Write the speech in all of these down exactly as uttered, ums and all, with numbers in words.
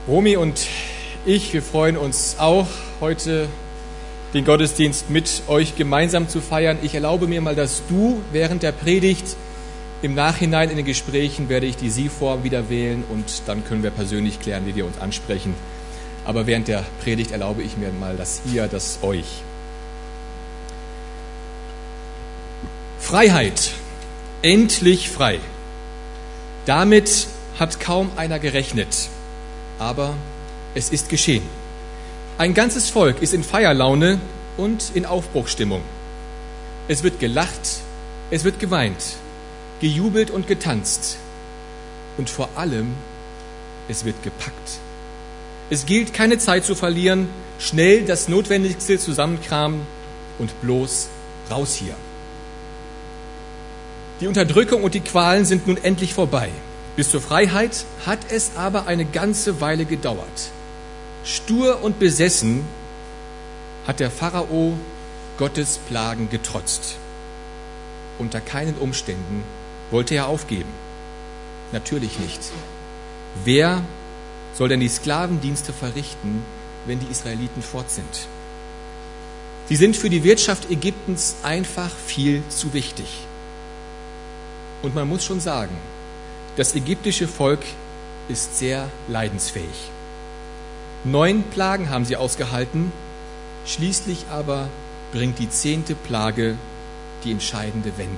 Romy und ich, wir freuen uns auch, heute den Gottesdienst mit euch gemeinsam zu feiern. Ich erlaube mir mal, dass du während der Predigt, im Nachhinein in den Gesprächen werde ich die Sie-Form wieder wählen und dann können wir persönlich klären, wie wir uns ansprechen. Aber während der Predigt erlaube ich mir mal das Ihr, das Euch. Freiheit, endlich frei. Damit hat kaum einer gerechnet. Aber es ist geschehen. Ein ganzes Volk ist in Feierlaune und in Aufbruchsstimmung. Es wird gelacht, es wird geweint, gejubelt und getanzt. Und vor allem, es wird gepackt. Es gilt, keine Zeit zu verlieren, schnell das Notwendigste zusammenkramen und bloß raus hier. Die Unterdrückung und die Qualen sind nun endlich vorbei. Bis zur Freiheit hat es aber eine ganze Weile gedauert. Stur und besessen hat der Pharao Gottes Plagen getrotzt. Unter keinen Umständen wollte er aufgeben. Natürlich nicht. Wer soll denn die Sklavendienste verrichten, wenn die Israeliten fort sind? Sie sind für die Wirtschaft Ägyptens einfach viel zu wichtig. Und man muss schon sagen, das ägyptische Volk ist sehr leidensfähig. Neun Plagen haben sie ausgehalten, schließlich aber bringt die zehnte Plage die entscheidende Wende.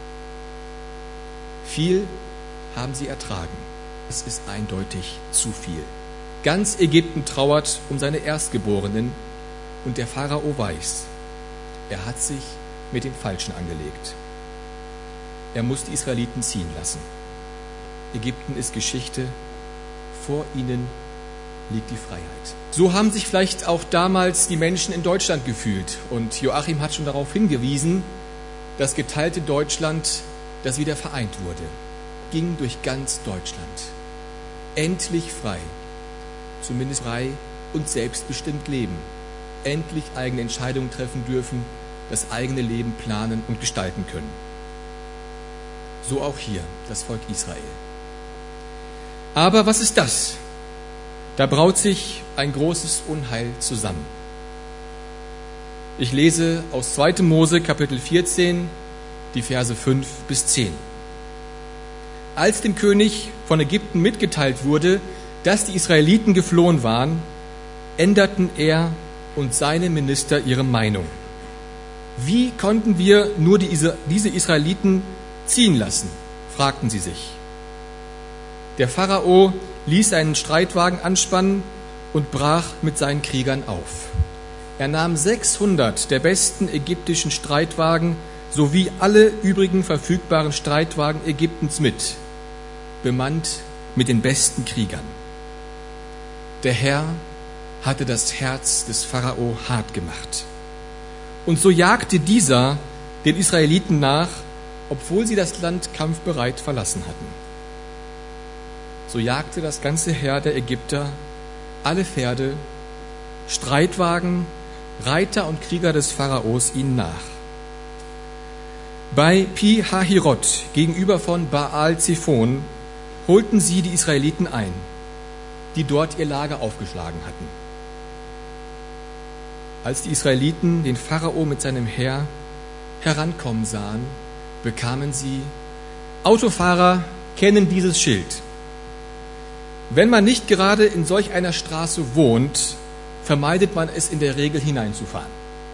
Viel haben sie ertragen. Es ist eindeutig zu viel. Ganz Ägypten trauert um seine Erstgeborenen und der Pharao weiß, er hat sich mit den Falschen angelegt. Er muss die Israeliten ziehen lassen. Ägypten ist Geschichte, vor ihnen liegt die Freiheit. So haben sich vielleicht auch damals die Menschen in Deutschland gefühlt. Und Joachim hat schon darauf hingewiesen, das geteilte Deutschland, das wieder vereint wurde, ging durch ganz Deutschland. Endlich frei, zumindest frei und selbstbestimmt leben. Endlich eigene Entscheidungen treffen dürfen, das eigene Leben planen und gestalten können. So auch hier das Volk Israel. Aber was ist das? Da braut sich ein großes Unheil zusammen. Ich lese aus zweiter Mose Kapitel vierzehn, die Verse fünf bis zehn. Als dem König von Ägypten mitgeteilt wurde, dass die Israeliten geflohen waren, änderten er und seine Minister ihre Meinung. Wie konnten wir nur die, diese Israeliten ziehen lassen, fragten sie sich. Der Pharao ließ einen Streitwagen anspannen und brach mit seinen Kriegern auf. Er nahm sechshundert der besten ägyptischen Streitwagen sowie alle übrigen verfügbaren Streitwagen Ägyptens mit, bemannt mit den besten Kriegern. Der Herr hatte das Herz des Pharao hart gemacht. Und so jagte dieser den Israeliten nach, obwohl sie das Land kampfbereit verlassen hatten. So jagte das ganze Heer der Ägypter, alle Pferde, Streitwagen, Reiter und Krieger des Pharaos ihnen nach. Bei Pi Hahirot gegenüber von Baal Zephon holten sie die Israeliten ein, die dort ihr Lager aufgeschlagen hatten. Als die Israeliten den Pharao mit seinem Heer herankommen sahen, bekamen sie: Autofahrer kennen dieses Schild. Wenn man nicht gerade in solch einer Straße wohnt, vermeidet man es in der Regel hineinzufahren.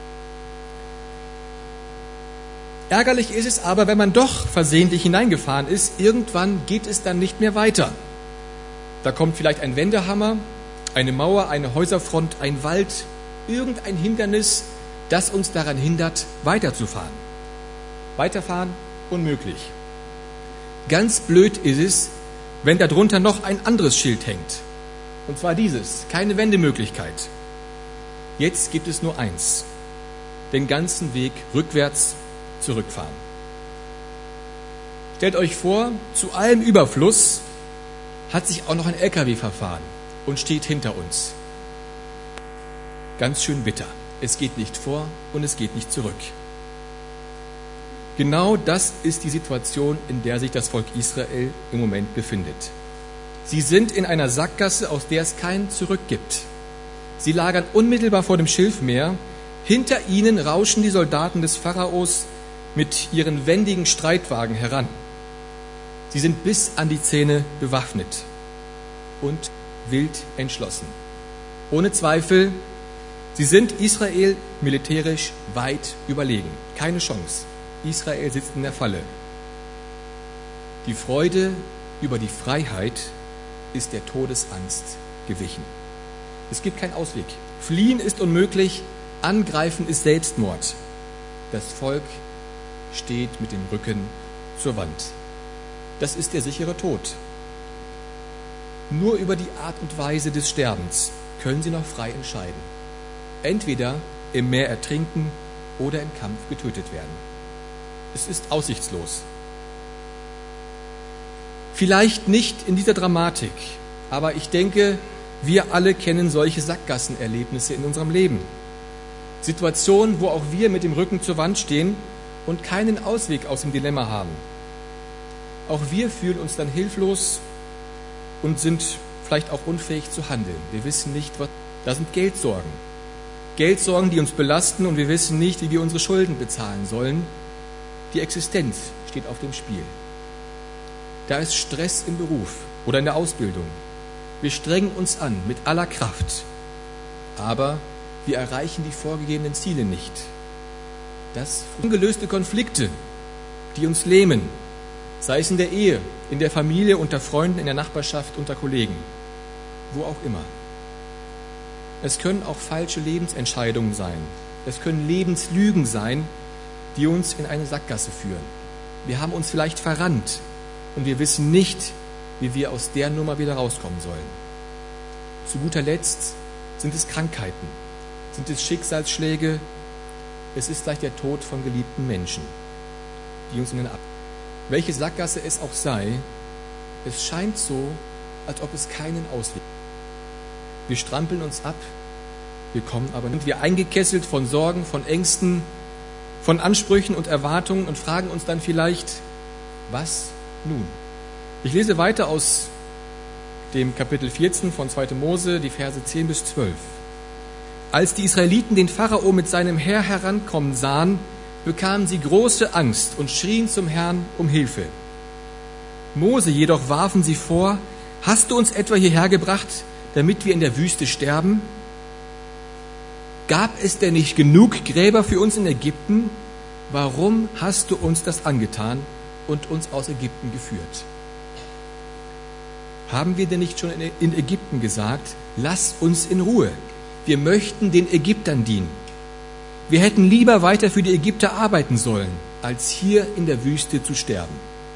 Ärgerlich ist es aber, wenn man doch versehentlich hineingefahren ist, irgendwann geht es dann nicht mehr weiter. Da kommt vielleicht ein Wendehammer, eine Mauer, eine Häuserfront, ein Wald, irgendein Hindernis, das uns daran hindert, weiterzufahren. Weiterfahren unmöglich. Ganz blöd ist es, wenn darunter noch ein anderes Schild hängt. Und zwar dieses, keine Wendemöglichkeit. Jetzt gibt es nur eins: den ganzen Weg rückwärts zurückfahren. Stellt euch vor, zu allem Überfluss hat sich auch noch ein L K W verfahren und steht hinter uns. Ganz schön bitter. Es geht nicht vor und es geht nicht zurück. Genau das ist die Situation, in der sich das Volk Israel im Moment befindet. Sie sind in einer Sackgasse, aus der es kein Zurück gibt. Sie lagern unmittelbar vor dem Schilfmeer. Hinter ihnen rauschen die Soldaten des Pharaos mit ihren wendigen Streitwagen heran. Sie sind bis an die Zähne bewaffnet und wild entschlossen. Ohne Zweifel, sie sind Israel militärisch weit überlegen. Keine Chance. Israel sitzt in der Falle. Die Freude über die Freiheit ist der Todesangst gewichen. Es gibt keinen Ausweg. Fliehen ist unmöglich, angreifen ist Selbstmord. Das Volk steht mit dem Rücken zur Wand. Das ist der sichere Tod. Nur über die Art und Weise des Sterbens können sie noch frei entscheiden. Entweder im Meer ertrinken oder im Kampf getötet werden. Es ist aussichtslos. Vielleicht nicht in dieser Dramatik, aber ich denke, wir alle kennen solche Sackgassenerlebnisse in unserem Leben. Situationen, wo auch wir mit dem Rücken zur Wand stehen und keinen Ausweg aus dem Dilemma haben. Auch wir fühlen uns dann hilflos und sind vielleicht auch unfähig zu handeln. Wir wissen nicht, was. Da sind Geldsorgen. Geldsorgen, die uns belasten und wir wissen nicht, wie wir unsere Schulden bezahlen sollen. Die Existenz steht auf dem Spiel. Da ist Stress im Beruf oder in der Ausbildung. Wir strengen uns an mit aller Kraft, aber wir erreichen die vorgegebenen Ziele nicht. Das ungelöste Konflikte, die uns lähmen, sei es in der Ehe, in der Familie, unter Freunden, in der Nachbarschaft, unter Kollegen, wo auch immer. Es können auch falsche Lebensentscheidungen sein. Es können Lebenslügen sein, die uns in eine Sackgasse führen. Wir haben uns vielleicht verrannt und wir wissen nicht, wie wir aus der Nummer wieder rauskommen sollen. Zu guter Letzt sind es Krankheiten, sind es Schicksalsschläge, es ist vielleicht der Tod von geliebten Menschen, die uns in den Ab. Welche Sackgasse es auch sei, es scheint so, als ob es keinen Ausweg gibt. Wir strampeln uns ab, wir kommen aber nicht. Wir eingekesselt von Sorgen, von Ängsten, von Ansprüchen und Erwartungen und fragen uns dann vielleicht, was nun? Ich lese weiter aus dem Kapitel vierzehn von zweiter Mose, die Verse zehn bis zwölf. Als die Israeliten den Pharao mit seinem Heer herankommen sahen, bekamen sie große Angst und schrien zum Herrn um Hilfe. Mose jedoch warfen sie vor, hast du uns etwa hierher gebracht, damit wir in der Wüste sterben? Gab es denn nicht genug Gräber für uns in Ägypten? Warum hast du uns das angetan und uns aus Ägypten geführt? Haben wir denn nicht schon in Ägypten gesagt, lass uns in Ruhe, wir möchten den Ägyptern dienen. Wir hätten lieber weiter für die Ägypter arbeiten sollen, als hier in der Wüste zu sterben.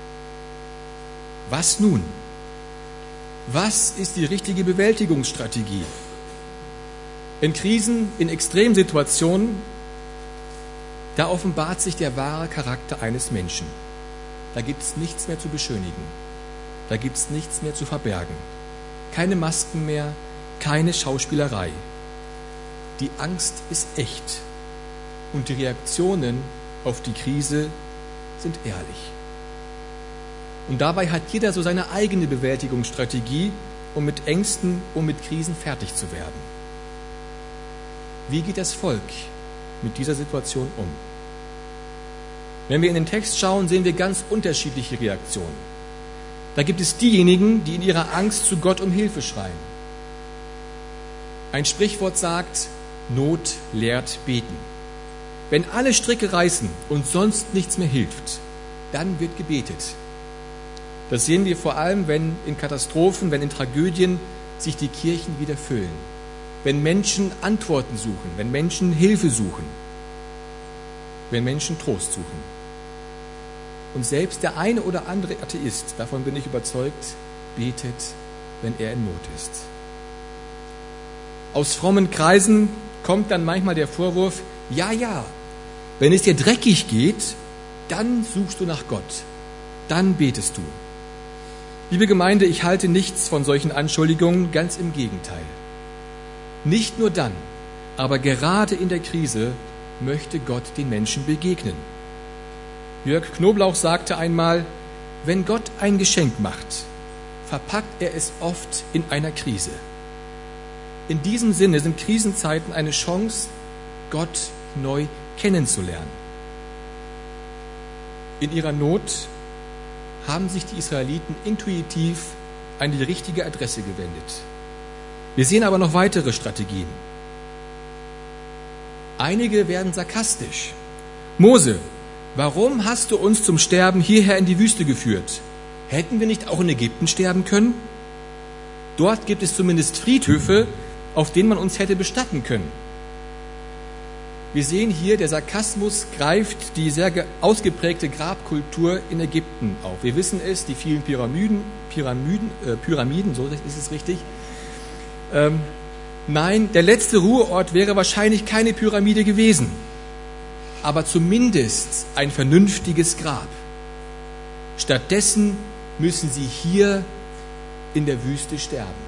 Was nun? Was ist die richtige Bewältigungsstrategie? In Krisen, in Extremsituationen, da offenbart sich der wahre Charakter eines Menschen. Da gibt es nichts mehr zu beschönigen. Da gibt es nichts mehr zu verbergen. Keine Masken mehr, keine Schauspielerei. Die Angst ist echt. Und die Reaktionen auf die Krise sind ehrlich. Und dabei hat jeder so seine eigene Bewältigungsstrategie, um mit Ängsten, um mit Krisen fertig zu werden. Wie geht das Volk mit dieser Situation um? Wenn wir in den Text schauen, sehen wir ganz unterschiedliche Reaktionen. Da gibt es diejenigen, die in ihrer Angst zu Gott um Hilfe schreien. Ein Sprichwort sagt, Not lehrt beten. Wenn alle Stricke reißen und sonst nichts mehr hilft, dann wird gebetet. Das sehen wir vor allem, wenn in Katastrophen, wenn in Tragödien sich die Kirchen wieder füllen. Wenn Menschen Antworten suchen, wenn Menschen Hilfe suchen, wenn Menschen Trost suchen. Und selbst der eine oder andere Atheist, davon bin ich überzeugt, betet, wenn er in Not ist. Aus frommen Kreisen kommt dann manchmal der Vorwurf, ja, ja, wenn es dir dreckig geht, dann suchst du nach Gott, dann betest du. Liebe Gemeinde, ich halte nichts von solchen Anschuldigungen, ganz im Gegenteil. Nicht nur dann, aber gerade in der Krise möchte Gott den Menschen begegnen. Jörg Knoblauch sagte einmal, wenn Gott ein Geschenk macht, verpackt er es oft in einer Krise. In diesem Sinne sind Krisenzeiten eine Chance, Gott neu kennenzulernen. In ihrer Not haben sich die Israeliten intuitiv an die richtige Adresse gewendet. Wir sehen aber noch weitere Strategien. Einige werden sarkastisch. Mose, warum hast du uns zum Sterben hierher in die Wüste geführt? Hätten wir nicht auch in Ägypten sterben können? Dort gibt es zumindest Friedhöfe, auf denen man uns hätte bestatten können. Wir sehen hier, der Sarkasmus greift die sehr ausgeprägte Grabkultur in Ägypten auf. Wir wissen es, die vielen Pyramiden, Pyramiden, äh, Pyramiden, so ist es richtig. Ähm, nein, der letzte Ruheort wäre wahrscheinlich keine Pyramide gewesen, aber zumindest ein vernünftiges Grab. Stattdessen müssen sie hier in der Wüste sterben.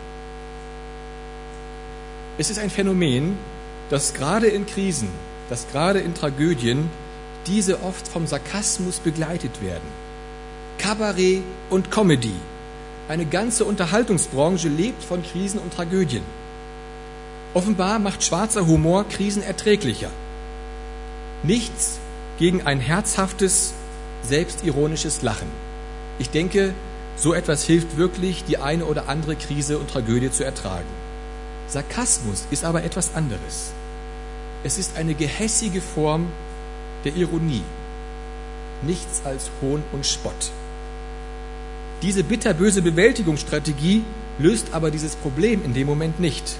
Es ist ein Phänomen, dass gerade in Krisen, dass gerade in Tragödien diese oft vom Sarkasmus begleitet werden. Kabarett und Comedy. Eine ganze Unterhaltungsbranche lebt von Krisen und Tragödien. Offenbar macht schwarzer Humor Krisen erträglicher. Nichts gegen ein herzhaftes, selbstironisches Lachen. Ich denke, so etwas hilft wirklich, die eine oder andere Krise und Tragödie zu ertragen. Sarkasmus ist aber etwas anderes. Es ist eine gehässige Form der Ironie. Nichts als Hohn und Spott. Diese bitterböse Bewältigungsstrategie löst aber dieses Problem in dem Moment nicht.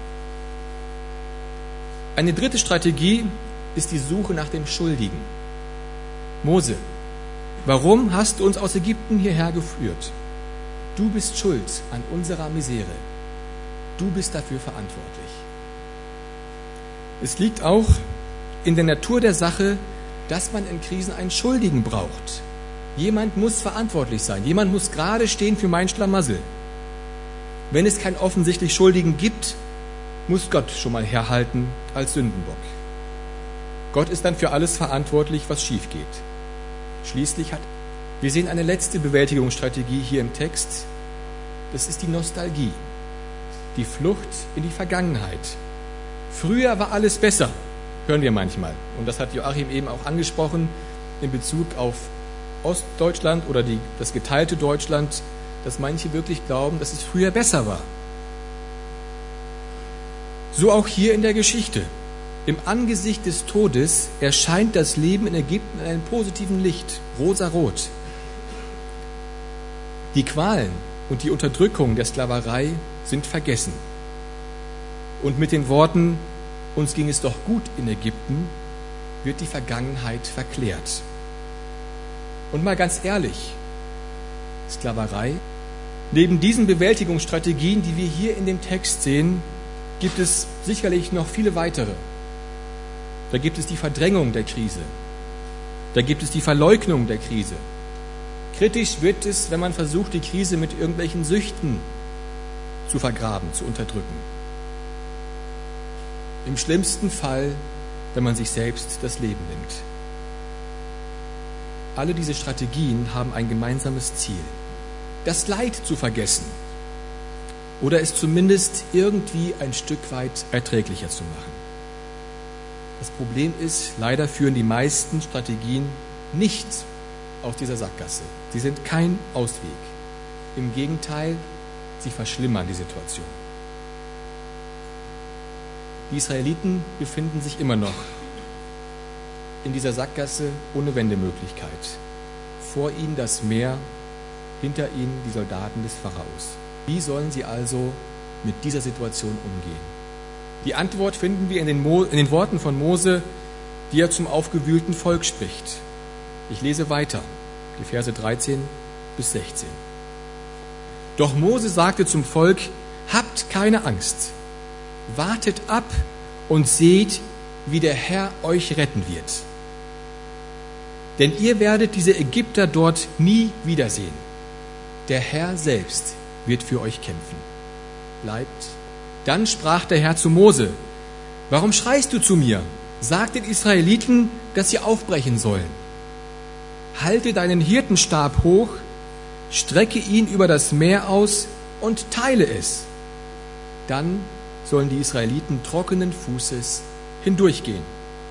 Eine dritte Strategie ist die Suche nach dem Schuldigen. Mose, warum hast du uns aus Ägypten hierher geführt? Du bist schuld an unserer Misere. Du bist dafür verantwortlich. Es liegt auch in der Natur der Sache, dass man in Krisen einen Schuldigen braucht. Jemand muss verantwortlich sein. Jemand muss gerade stehen für mein Schlamassel. Wenn es keinen offensichtlich Schuldigen gibt, muss Gott schon mal herhalten als Sündenbock. Gott ist dann für alles verantwortlich, was schief geht. Schließlich hat, wir sehen eine letzte Bewältigungsstrategie hier im Text. Das ist die Nostalgie, die Flucht in die Vergangenheit. Früher war alles besser, hören wir manchmal. Und das hat Joachim eben auch angesprochen in Bezug auf Ostdeutschland oder die, das geteilte Deutschland, dass manche wirklich glauben, dass es früher besser war. So auch hier in der Geschichte. Im Angesicht des Todes erscheint das Leben in Ägypten in einem positiven Licht, rosarot. Die Qualen und die Unterdrückung der Sklaverei sind vergessen. Und mit den Worten, uns ging es doch gut in Ägypten, wird die Vergangenheit verklärt. Und mal ganz ehrlich, Sklaverei, neben diesen Bewältigungsstrategien, die wir hier in dem Text sehen, gibt es sicherlich noch viele weitere. Da gibt es die Verdrängung der Krise. Da gibt es die Verleugnung der Krise. Kritisch wird es, wenn man versucht, die Krise mit irgendwelchen Süchten zu vergraben, zu unterdrücken. Im schlimmsten Fall, wenn man sich selbst das Leben nimmt. Alle diese Strategien haben ein gemeinsames Ziel: das Leid zu vergessen oder es zumindest irgendwie ein Stück weit erträglicher zu machen. Das Problem ist, leider führen die meisten Strategien nicht aus dieser Sackgasse. Sie sind kein Ausweg. Im Gegenteil, sie verschlimmern die Situation. Die Israeliten befinden sich immer noch in dieser Sackgasse ohne Wendemöglichkeit. Vor ihnen das Meer, hinter ihnen die Soldaten des Pharaos. Wie sollen sie also mit dieser Situation umgehen? Die Antwort finden wir in den, Mo- in den Worten von Mose, die er zum aufgewühlten Volk spricht. Ich lese weiter, die Verse dreizehn bis sechzehn. Doch Mose sagte zum Volk: Habt keine Angst, wartet ab und seht, wie der Herr euch retten wird. Denn ihr werdet diese Ägypter dort nie wiedersehen. Der Herr selbst wird für euch kämpfen. Bleibt. Dann sprach der Herr zu Mose: Warum schreist du zu mir? Sag den Israeliten, dass sie aufbrechen sollen. Halte deinen Hirtenstab hoch, strecke ihn über das Meer aus und teile es. Dann sollen die Israeliten trockenen Fußes hindurchgehen.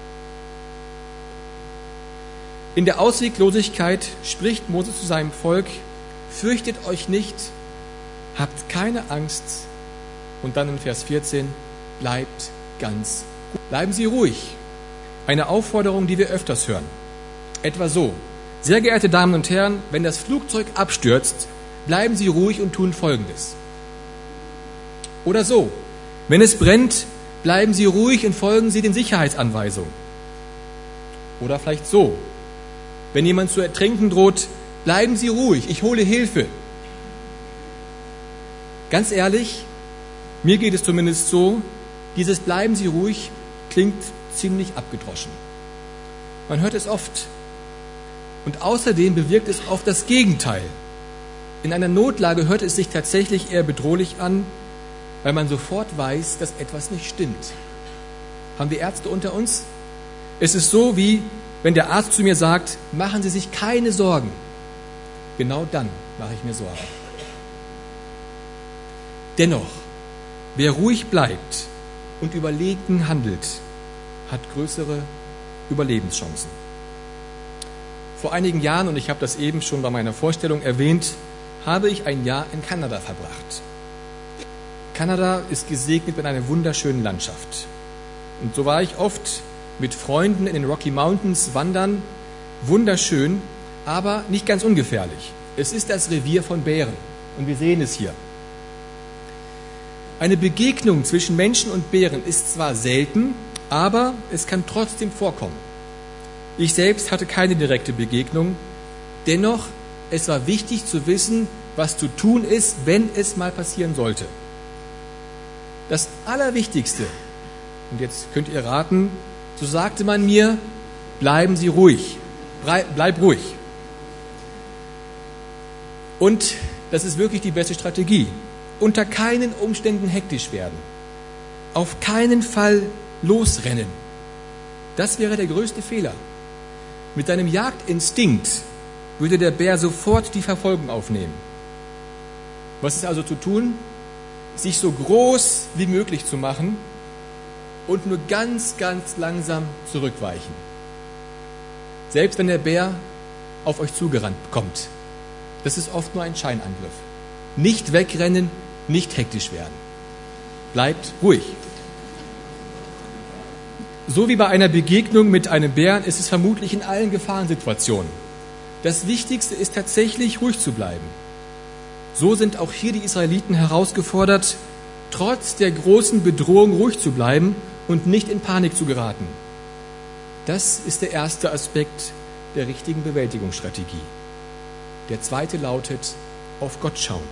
In der Ausweglosigkeit spricht Mose zu seinem Volk: Fürchtet euch nicht, habt keine Angst. Und dann in Vers vierzehn: Bleibt ganz ruhig. Bleiben Sie ruhig. Eine Aufforderung, die wir öfters hören. Etwa so: Sehr geehrte Damen und Herren, wenn das Flugzeug abstürzt, bleiben Sie ruhig und tun Folgendes. Oder so: Wenn es brennt, bleiben Sie ruhig und folgen Sie den Sicherheitsanweisungen. Oder vielleicht so: Wenn jemand zu ertrinken droht, bleiben Sie ruhig, ich hole Hilfe. Ganz ehrlich, mir geht es zumindest so, dieses Bleiben Sie ruhig klingt ziemlich abgedroschen. Man hört es oft. Und außerdem bewirkt es oft das Gegenteil. In einer Notlage hört es sich tatsächlich eher bedrohlich an, weil man sofort weiß, dass etwas nicht stimmt. Haben wir Ärzte unter uns? Es ist so, wie wenn der Arzt zu mir sagt: Machen Sie sich keine Sorgen. Genau dann mache ich mir Sorgen. Dennoch, wer ruhig bleibt und überlegen handelt, hat größere Überlebenschancen. Vor einigen Jahren, und ich habe das eben schon bei meiner Vorstellung erwähnt, habe ich ein Jahr in Kanada verbracht. Kanada ist gesegnet mit einer wunderschönen Landschaft. Und so war ich oft mit Freunden in den Rocky Mountains wandern. Wunderschön, aber nicht ganz ungefährlich. Es ist das Revier von Bären. Und wir sehen es hier. Eine Begegnung zwischen Menschen und Bären ist zwar selten, aber es kann trotzdem vorkommen. Ich selbst hatte keine direkte Begegnung. Dennoch, es war wichtig zu wissen, was zu tun ist, wenn es mal passieren sollte. Das Allerwichtigste, und jetzt könnt ihr raten, so sagte man mir: Bleiben Sie ruhig, bleib ruhig. Und das ist wirklich die beste Strategie. Unter keinen Umständen hektisch werden. Auf keinen Fall losrennen. Das wäre der größte Fehler. Mit seinem Jagdinstinkt würde der Bär sofort die Verfolgung aufnehmen. Was ist also zu tun? Sich so groß wie möglich zu machen und nur ganz, ganz langsam zurückweichen. Selbst wenn der Bär auf euch zugerannt kommt. Das ist oft nur ein Scheinangriff. Nicht wegrennen, nicht hektisch werden. Bleibt ruhig. So wie bei einer Begegnung mit einem Bären ist es vermutlich in allen Gefahrensituationen. Das Wichtigste ist tatsächlich, ruhig zu bleiben. So sind auch hier die Israeliten herausgefordert, trotz der großen Bedrohung ruhig zu bleiben und nicht in Panik zu geraten. Das ist der erste Aspekt der richtigen Bewältigungsstrategie. Der zweite lautet: auf Gott schauen.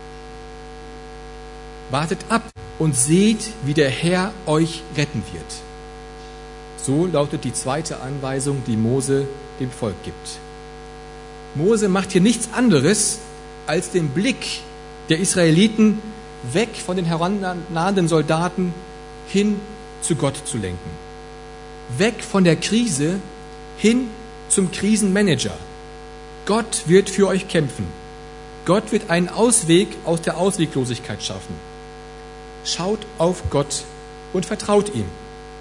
Wartet ab und seht, wie der Herr euch retten wird. So lautet die zweite Anweisung, die Mose dem Volk gibt. Mose macht hier nichts anderes, als den Blick der Israeliten weg von den herannahenden Soldaten hin zu Gott zu lenken. Weg von der Krise hin zum Krisenmanager. Gott wird für euch kämpfen. Gott wird einen Ausweg aus der Ausweglosigkeit schaffen. Schaut auf Gott und vertraut ihm.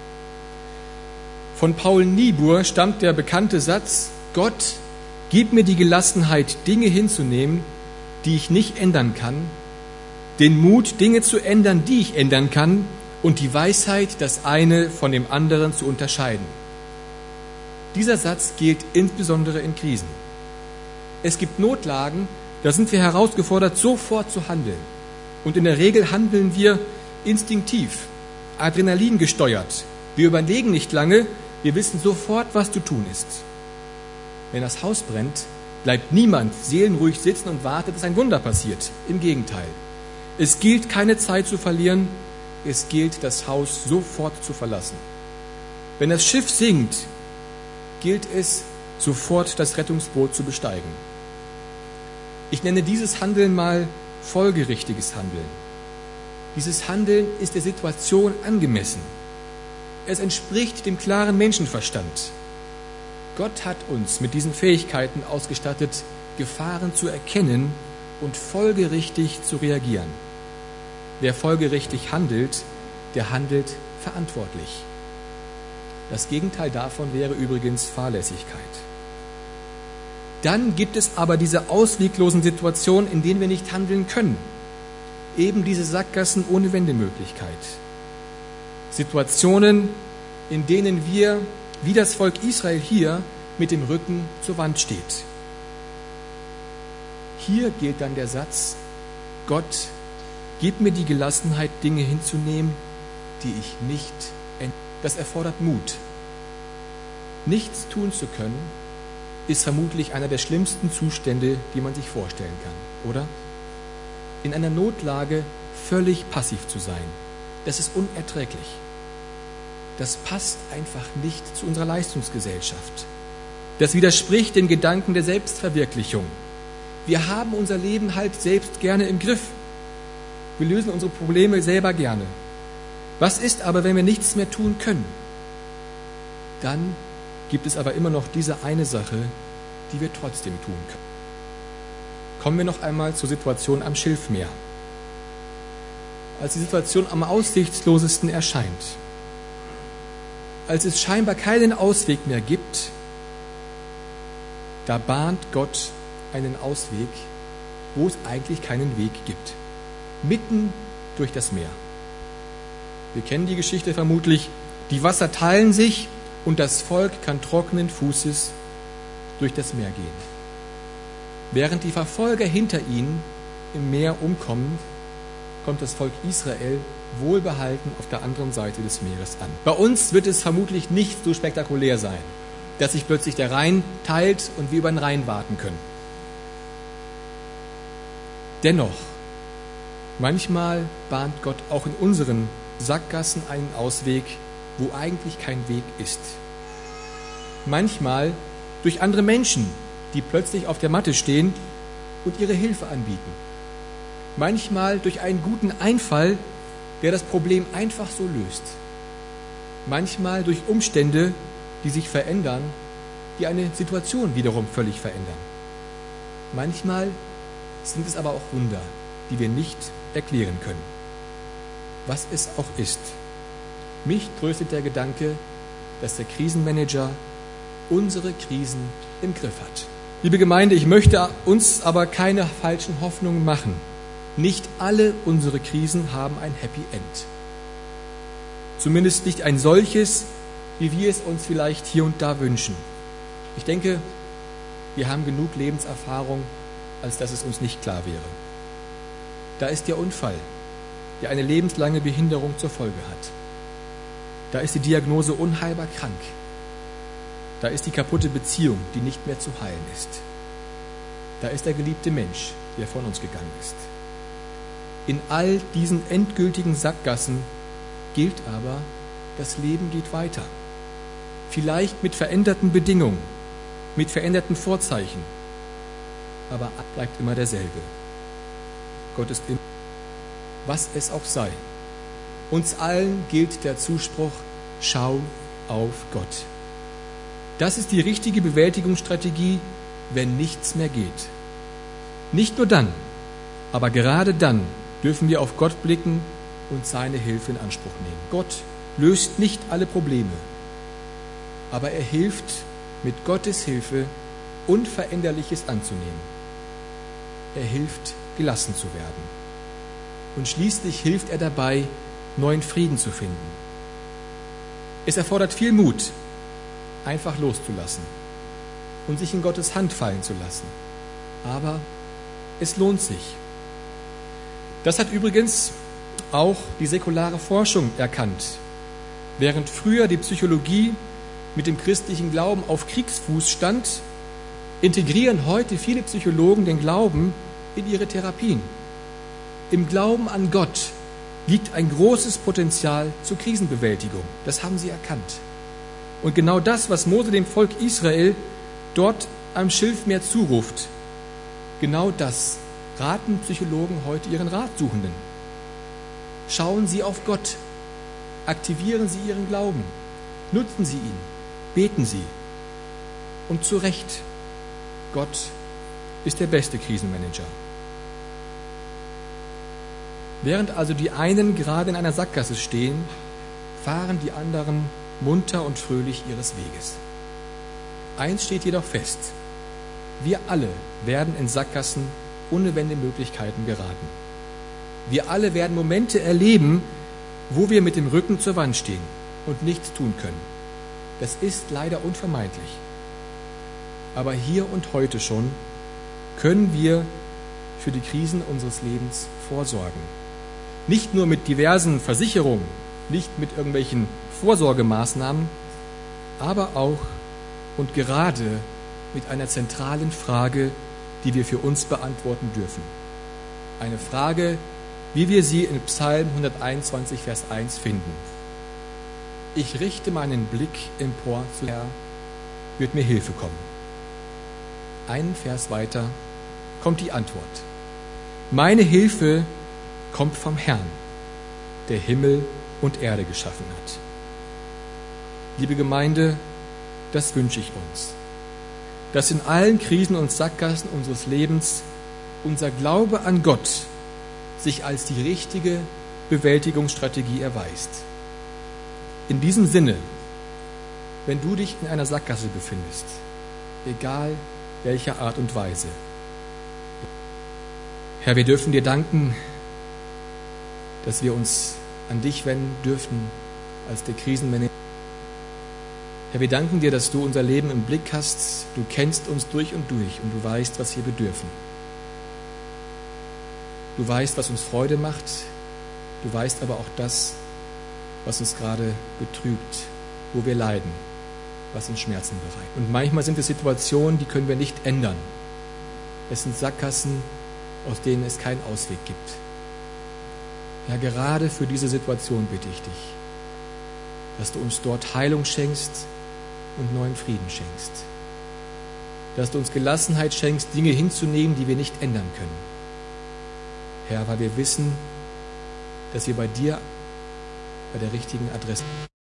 Von Paul Niebuhr stammt der bekannte Satz: Gott, gib mir die Gelassenheit, Dinge hinzunehmen, die ich nicht ändern kann, den Mut, Dinge zu ändern, die ich ändern kann, und die Weisheit, das eine von dem anderen zu unterscheiden. Dieser Satz gilt insbesondere in Krisen. Es gibt Notlagen, da sind wir herausgefordert, sofort zu handeln. Und in der Regel handeln wir instinktiv, Adrenalin gesteuert. Wir überlegen nicht lange, wir wissen sofort, was zu tun ist. Wenn das Haus brennt, bleibt niemand seelenruhig sitzen und wartet, dass ein Wunder passiert. Im Gegenteil. Es gilt, keine Zeit zu verlieren. Es gilt, das Haus sofort zu verlassen. Wenn das Schiff sinkt, gilt es, sofort das Rettungsboot zu besteigen. Ich nenne dieses Handeln mal folgerichtiges Handeln. Dieses Handeln ist der Situation angemessen. Es entspricht dem klaren Menschenverstand. Gott hat uns mit diesen Fähigkeiten ausgestattet, Gefahren zu erkennen und folgerichtig zu reagieren. Wer folgerichtig handelt, der handelt verantwortlich. Das Gegenteil davon wäre übrigens Fahrlässigkeit. Dann gibt es aber diese ausweglosen Situationen, in denen wir nicht handeln können. Eben diese Sackgassen ohne Wendemöglichkeit. Situationen, in denen wir, wie das Volk Israel hier, mit dem Rücken zur Wand steht. Hier gilt dann der Satz: Gott, gib mir die Gelassenheit, Dinge hinzunehmen, die ich nicht ändere. Das erfordert Mut. Nichts tun zu können, ist vermutlich einer der schlimmsten Zustände, die man sich vorstellen kann, oder? In einer Notlage völlig passiv zu sein, das ist unerträglich. Das passt einfach nicht zu unserer Leistungsgesellschaft. Das widerspricht den Gedanken der Selbstverwirklichung. Wir haben unser Leben halt selbst gerne im Griff. Wir lösen unsere Probleme selber gerne. Was ist aber, wenn wir nichts mehr tun können? Dann gibt es aber immer noch diese eine Sache, die wir trotzdem tun können. Kommen wir noch einmal zur Situation am Schilfmeer. Als die Situation am aussichtslosesten erscheint, als es scheinbar keinen Ausweg mehr gibt, da bahnt Gott einen Ausweg, wo es eigentlich keinen Weg gibt. Mitten durch das Meer. Wir kennen die Geschichte vermutlich. Die Wasser teilen sich und das Volk kann trockenen Fußes durch das Meer gehen. Während die Verfolger hinter ihnen im Meer umkommen, kommt das Volk Israel wohlbehalten auf der anderen Seite des Meeres an. Bei uns wird es vermutlich nicht so spektakulär sein, dass sich plötzlich der Rhein teilt und wir über den Rhein warten können. Dennoch, manchmal bahnt Gott auch in unseren Sackgassen einen Ausweg, wo eigentlich kein Weg ist. Manchmal durch andere Menschen, die plötzlich auf der Matte stehen und ihre Hilfe anbieten. Manchmal durch einen guten Einfall, der das Problem einfach so löst. Manchmal durch Umstände, die sich verändern, die eine Situation wiederum völlig verändern. Manchmal sind es aber auch Wunder, die wir nicht erklären können. Was es auch ist. Mich tröstet der Gedanke, dass der Krisenmanager unsere Krisen im Griff hat. Liebe Gemeinde, ich möchte uns aber keine falschen Hoffnungen machen. Nicht alle unsere Krisen haben ein Happy End. Zumindest nicht ein solches, wie wir es uns vielleicht hier und da wünschen. Ich denke, wir haben genug Lebenserfahrung, als dass es uns nicht klar wäre. Da ist der Unfall, der eine lebenslange Behinderung zur Folge hat. Da ist die Diagnose unheilbar krank. Da ist die kaputte Beziehung, die nicht mehr zu heilen ist. Da ist der geliebte Mensch, der von uns gegangen ist. In all diesen endgültigen Sackgassen gilt aber, das Leben geht weiter. Vielleicht mit veränderten Bedingungen, mit veränderten Vorzeichen. Aber bleibt immer derselbe. Gott ist immer, was es auch sei. Uns allen gilt der Zuspruch: Schau auf Gott. Das ist die richtige Bewältigungsstrategie, wenn nichts mehr geht. Nicht nur dann, aber gerade dann dürfen wir auf Gott blicken und seine Hilfe in Anspruch nehmen. Gott löst nicht alle Probleme, aber er hilft, mit Gottes Hilfe Unveränderliches anzunehmen. Er hilft, gelassen zu werden. Und schließlich hilft er dabei, neuen Frieden zu finden. Es erfordert viel Mut, einfach loszulassen und sich in Gottes Hand fallen zu lassen. Aber es lohnt sich. Das hat übrigens auch die säkulare Forschung erkannt. Während früher die Psychologie mit dem christlichen Glauben auf Kriegsfuß stand, integrieren heute viele Psychologen den Glauben in ihre Therapien. Im Glauben an Gott liegt ein großes Potenzial zur Krisenbewältigung. Das haben sie erkannt. Und genau das, was Mose dem Volk Israel dort am Schilfmeer zuruft, genau das raten Psychologen heute ihren Ratsuchenden. Schauen Sie auf Gott, aktivieren Sie Ihren Glauben, nutzen Sie ihn, beten Sie. Und zu Recht, Gott ist der beste Krisenmanager. Während also die einen gerade in einer Sackgasse stehen, fahren die anderen munter und fröhlich ihres Weges. Eins steht jedoch fest: Wir alle werden in Sackgassen ohne Wendemöglichkeiten geraten. Wir alle werden Momente erleben, wo wir mit dem Rücken zur Wand stehen und nichts tun können. Das ist leider unvermeidlich. Aber hier und heute schon können wir für die Krisen unseres Lebens vorsorgen. Nicht nur mit diversen Versicherungen, nicht mit irgendwelchen Vorsorgemaßnahmen, aber auch und gerade mit einer zentralen Frage, die wir für uns beantworten dürfen. Eine Frage, wie wir sie in Psalm hunderteinundzwanzig, Vers eins finden. Ich richte meinen Blick empor zu Herr, wird mir Hilfe kommen. Einen Vers weiter kommt die Antwort. Meine Hilfe kommt vom Herrn, der Himmel und Erde geschaffen hat. Liebe Gemeinde, das wünsche ich uns, dass in allen Krisen und Sackgassen unseres Lebens unser Glaube an Gott sich als die richtige Bewältigungsstrategie erweist. In diesem Sinne, wenn du dich in einer Sackgasse befindest, egal welcher Art und Weise, Herr, wir dürfen dir danken, dass wir uns an dich wenden dürfen als der Krisenmanager. Herr, wir danken dir, dass du unser Leben im Blick hast. Du kennst uns durch und durch und du weißt, was wir bedürfen. Du weißt, was uns Freude macht. Du weißt aber auch das, was uns gerade betrübt, wo wir leiden, was uns Schmerzen bereitet. Und manchmal sind es Situationen, die können wir nicht ändern. Es sind Sackgassen, aus denen es keinen Ausweg gibt. Ja, gerade für diese Situation bitte ich dich, dass du uns dort Heilung schenkst und neuen Frieden schenkst. Dass du uns Gelassenheit schenkst, Dinge hinzunehmen, die wir nicht ändern können. Herr, weil wir wissen, dass wir bei dir bei der richtigen Adresse